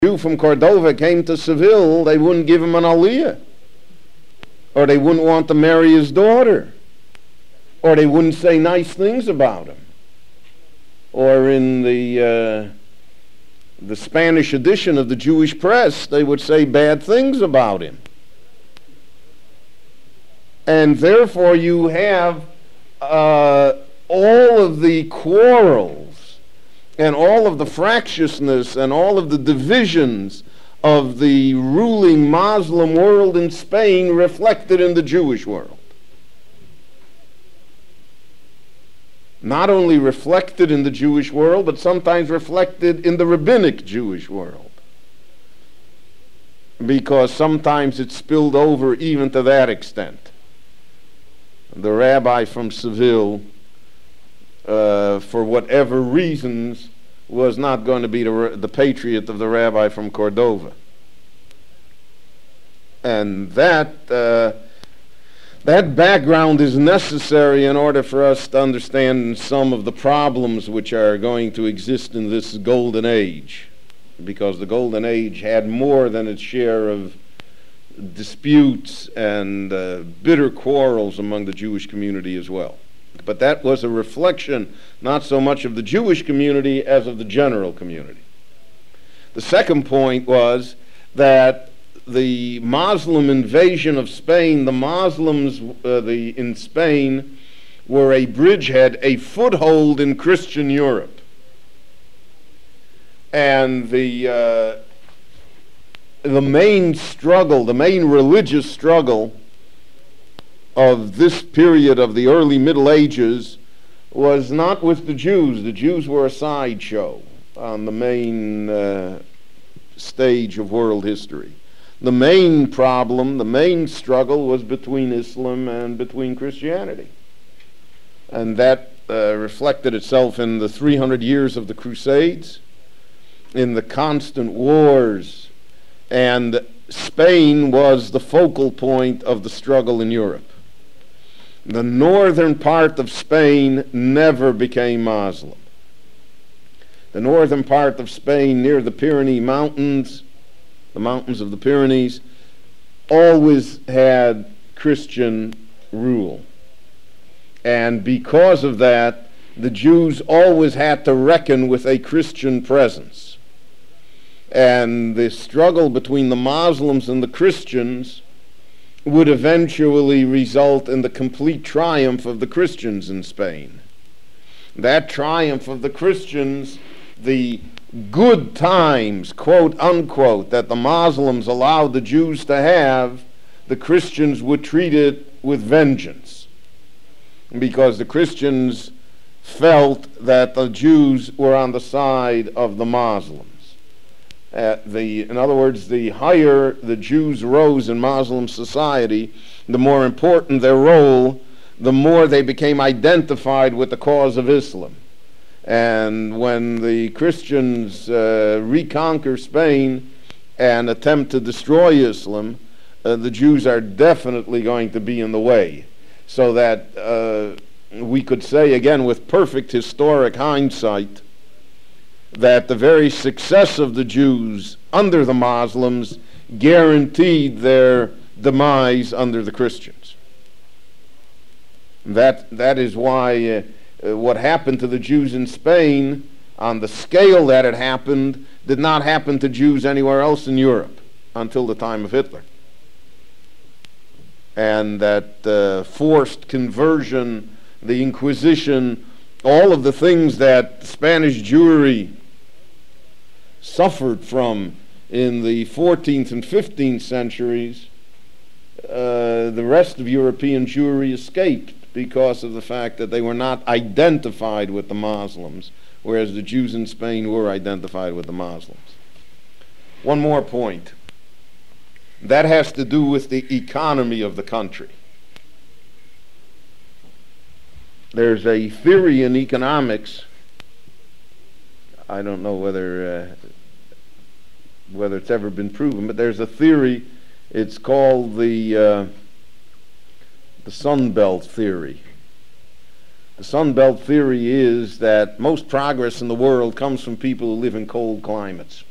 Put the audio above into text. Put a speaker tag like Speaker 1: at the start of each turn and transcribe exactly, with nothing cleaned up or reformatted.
Speaker 1: Jew from Cordova came to Seville, they wouldn't give him an aliyah, or they wouldn't want to marry his daughter, or they wouldn't say nice things about him. Or in the uh, the Spanish edition of the Jewish press, they would say bad things about him. And therefore you have uh, all of the quarrels and all of the fractiousness and all of the divisions of the ruling Muslim world in Spain reflected in the Jewish world. Not only reflected in the Jewish world, but sometimes reflected in the rabbinic Jewish world. Because sometimes it spilled over even to that extent. The rabbi from Seville, uh, for whatever reasons, was not going to be the, the patriot of the rabbi from Cordova. And that uh, that background is necessary in order for us to understand some of the problems which are going to exist in this golden age, because the golden age had more than its share of disputes and uh, bitter quarrels among the Jewish community as well. But that was a reflection not so much of the Jewish community as of the general community. The second point was that the Muslim invasion of Spain, the Muslims uh, the, in Spain were a bridgehead, a foothold in Christian Europe. And the, uh, the main struggle, the main religious struggle of this period of the early Middle Ages was not with the Jews. The Jews were a sideshow on the main uh, stage of world history. The main problem, the main struggle was between Islam and between Christianity. And that uh, reflected itself in the three hundred years of the Crusades, in the constant wars, and Spain was the focal point of the struggle in Europe. The northern part of Spain never became Muslim. The northern part of Spain near the Pyrenees Mountains, the mountains of the Pyrenees, always had Christian rule. And because of that, the Jews always had to reckon with a Christian presence. And the struggle between the Muslims and the Christians would eventually result in the complete triumph of the Christians in Spain. That triumph of the Christians, the good times, quote unquote, that the Muslims allowed the Jews to have, the Christians would treat it with vengeance, because the Christians felt that the Jews were on the side of the Muslims. Uh, the, in other words, the higher the Jews rose in Muslim society, the more important their role, the more they became identified with the cause of Islam. And when the Christians uh, reconquer Spain and attempt to destroy Islam, uh, the Jews are definitely going to be in the way. So that uh, we could say, again, with perfect historic hindsight, that the very success of the Jews under the Muslims guaranteed their demise under the Christians. That, that is why uh, uh, what happened to the Jews in Spain, on the scale that it happened, did not happen to Jews anywhere else in Europe until the time of Hitler. And that uh, forced conversion, the Inquisition, all of the things that Spanish Jewry suffered from in the fourteenth and fifteenth centuries, uh, the rest of European Jewry escaped because of the fact that they were not identified with the Muslims, whereas the Jews in Spain were identified with the Muslims. One more point. That has to do with the economy of the country. There's a theory in economics, I don't know whether uh, whether it's ever been proven, but there's a theory, it's called the uh, the Sun Belt theory. The Sun Belt theory is that most progress in the world comes from people who live in cold climates.